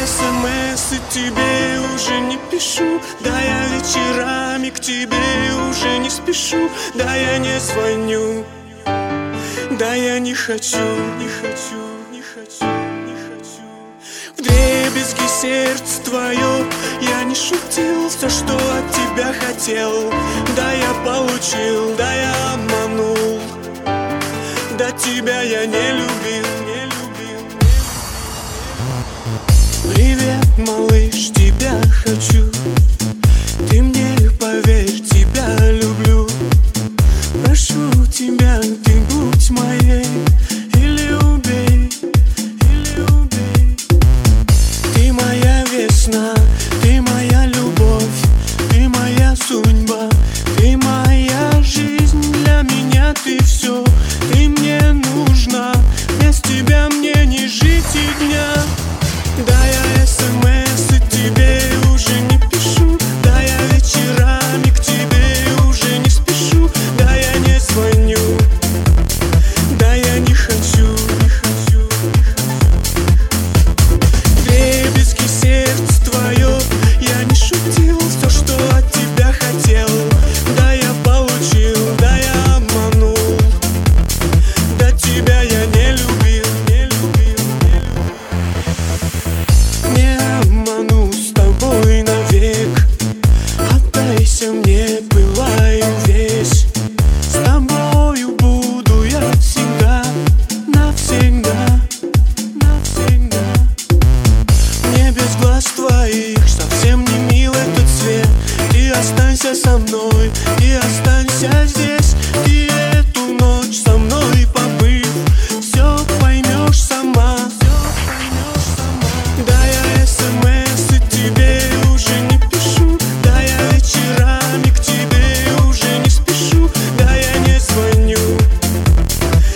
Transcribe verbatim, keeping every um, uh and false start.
смс тебе уже не пишу, да я вечерами к тебе уже не спешу, да я не звоню, да я не хочу, не хочу, не хочу, не хочу. Вдребезги сердце твое, я не шутил, все, что от тебя хотел, да я получил, да я обманул, да тебя я не любил, не любил. Привет, малыш, тебя хочу.